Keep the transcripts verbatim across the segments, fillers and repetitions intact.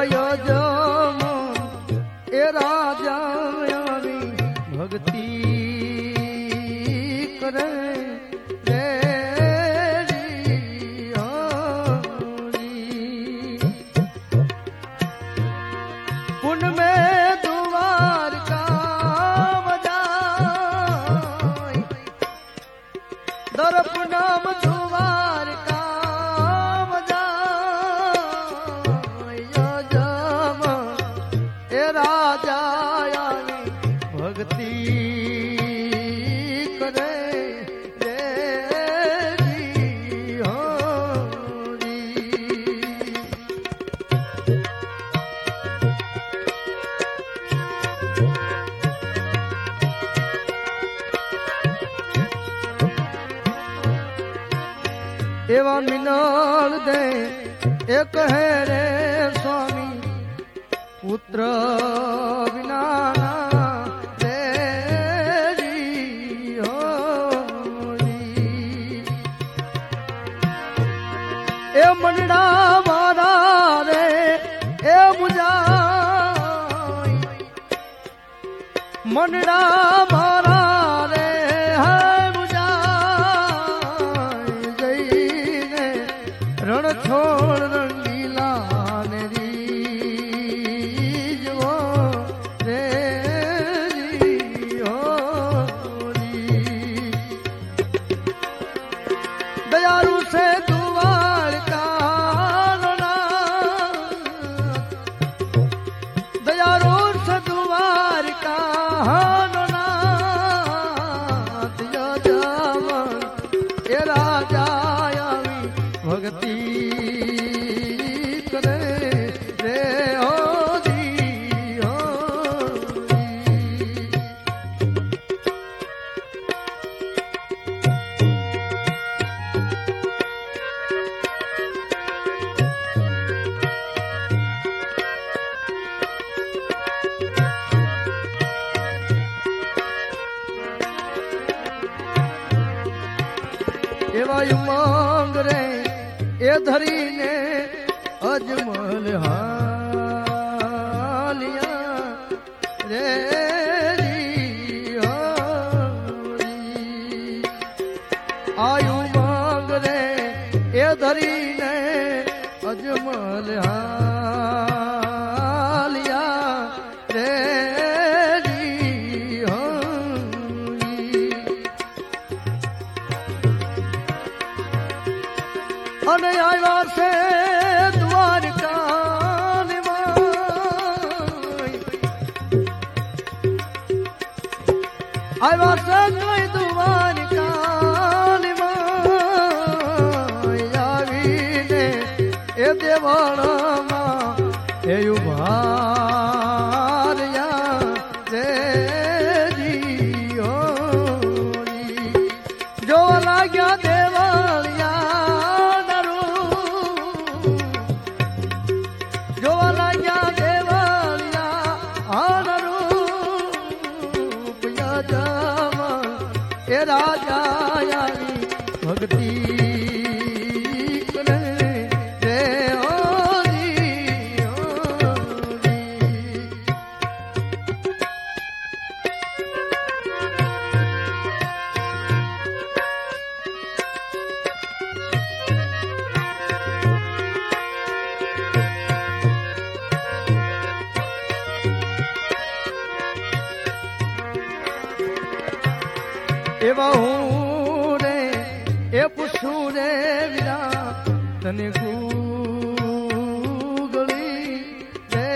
यजम ए राजा आवी भक्ति करे रे पुन में द्वारका बजाय दर्प नाम द्वारका बजाय यजम ए राजा आवी भक्ति करे रे हरि। एवा मिनाल दे एक है रे स्वामी पुत्र बिना रे हरि। ए मनडा मारा रे ए मुजाई मनडा मारा रे है मुजाई जईने रण छोड़ रंगीला ने रीजवो रे हरि। दयालु से द्वारका दयालु से द्वारका ए राजा आवी भक्ति करे रे हरि हरि। एवा उमंग रे ए धरी ने अजमल हालिया रे हरि। आयु मांग रे ए धरी ने अजमल हालिया रे अने आया से द्वारका आया से कोई द्वारका आवी ने ए देवाना ए उभारिया रे हरि। जो लाग्या देवालिया ए राजा आवी भक्ति करे रे हरि हरि। एवा हूँ रे ए पुछू रे वीरा तने गूगली रे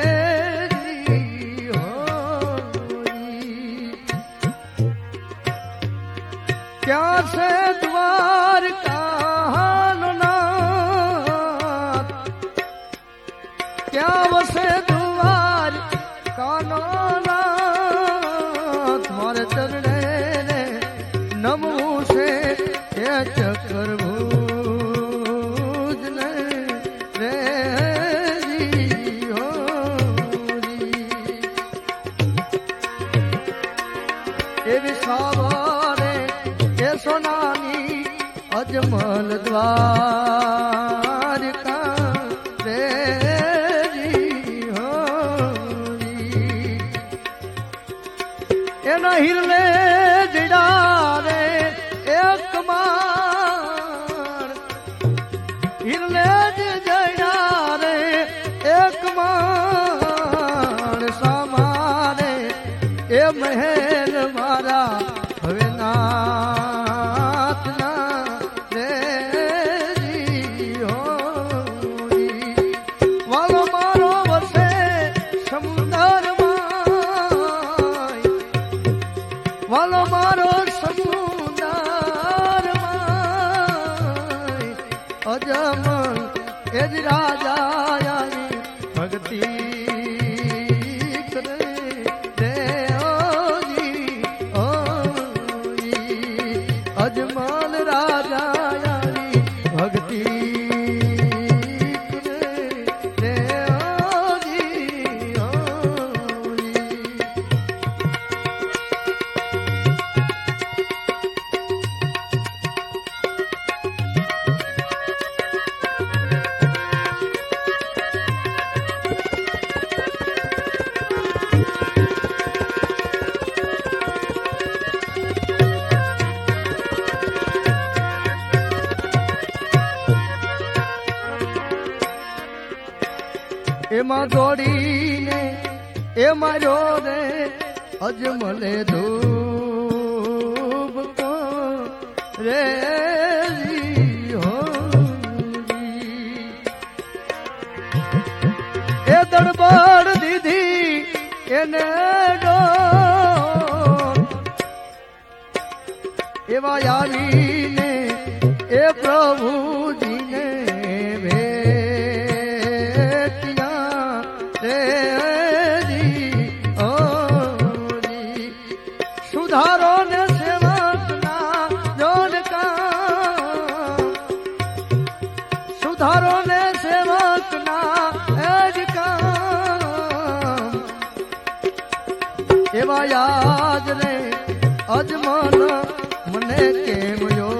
हरि। क्या से द्वारका नाथ क्या वसे द्वारका नाथ तुम्हारे चरणे नमो से ये चक्र भूज ने रे हरि। ए विसावारे ए सोनानी अजमल द्वारका रे हिरले जिडारे एक मान हिरले जिडारे एक मान सामारे ए महल मारा हवे नाथ ना रे हो वालो मारो वसे समुंदर वालो मारो समुंदर अजमन एज राजा भक्ति करे रे ओ जी ओ जी अजमन राजा भक्ति करे रे ओ जी ओ जी એમાં દોડીને એમાં જો રે અજમલે ધૂપ કો રે હો એ દડબડ દીધી એને ડોર એવા આવીને એ પ્રભુજીને सुधारो ने सेवक ना जोन का सुधारो ने सेवक ना एज का एवा याद रे अजमन मने केम यो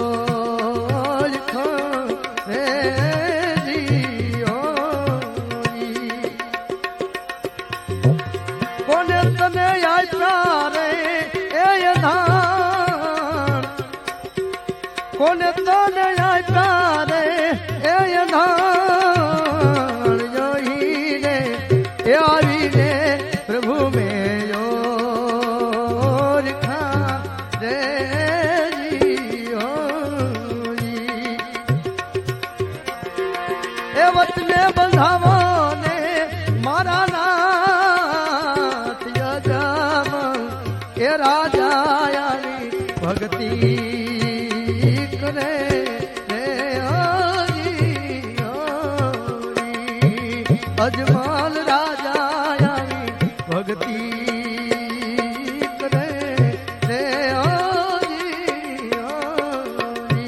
लिखो रे दियो कोने तने याद रे कोने तने आचारे ए धान जोही रे ए आवी रे प्रभु में यो लिखा रे जियो जी ए वचने बंधावो ने मारा नाथ यजम ए राजा यारी भक्ति करे रे हरि हरि अजमल राजा यारी भक्ति करे रे हरि हरि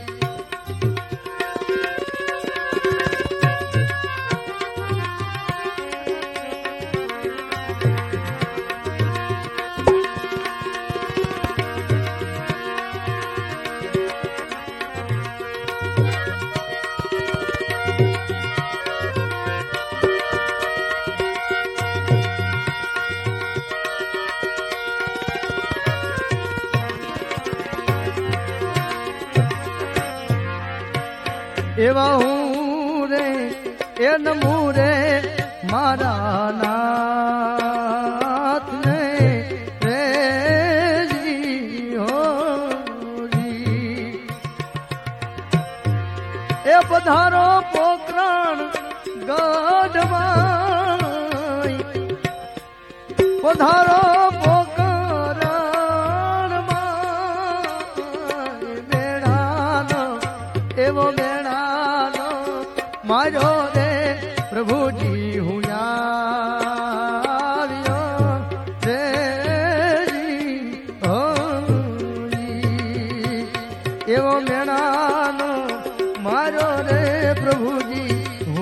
एवा हूँ रे ए नमू रे मारा नाथ ने रे जी हो जी ए पधारो पोकरण गढ़वाई पधारो पोकरण बेड़ानो एवो बेड़ा मारो रे प्रभु जी हूँ यारियो रे जी हो जी एवो मेणानो मारो रे प्रभु जी हूँ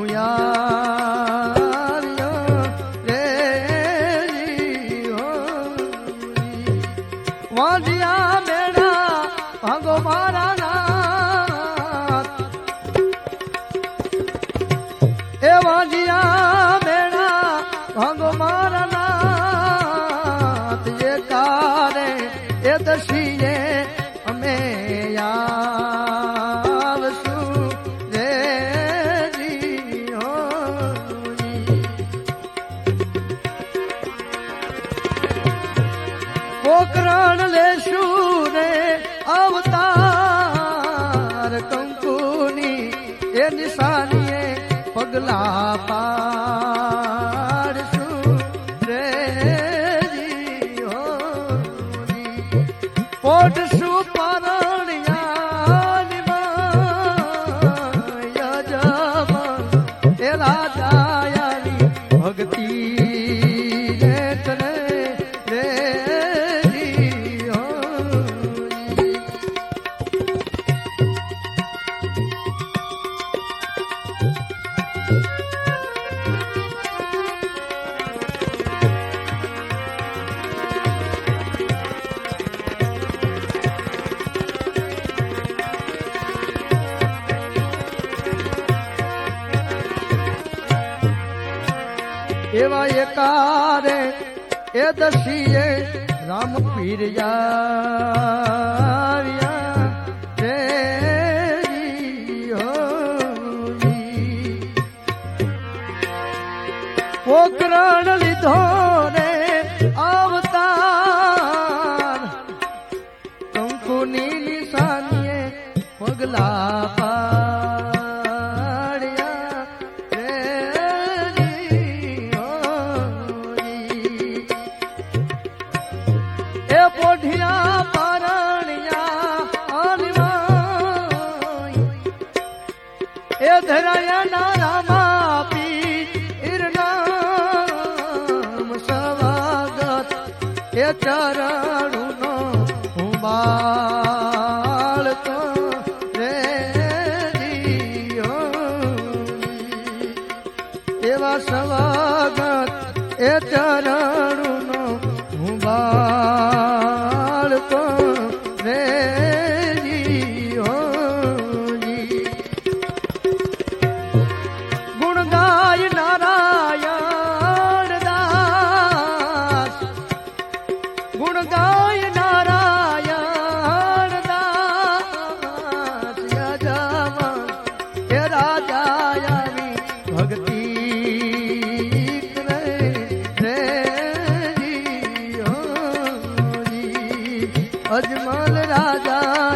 यारियो रे जी हो जी वाजिया मेणा भागो मारा नाथ એવા એકારે એ દશીએ રામ પીર આવ્યા રે પોકરણ લીધો રે અવતાર કંકુની નિશાનીએ પગલા પાડ્યા રે એ પોઢિયા પરણ્યા એ ધરાયા ના રામા પીર નામ સવાગત એ ચરણનો હું બાળકો રે એવા સવાગત એ ચરણનો હું બાળકો રે ગુણ ગાય નારાયણ દાસ ગુણ ગાય નારાયણ દાસ યજમાન હે રાજાયાની ભક્તિ અજમલ રાજા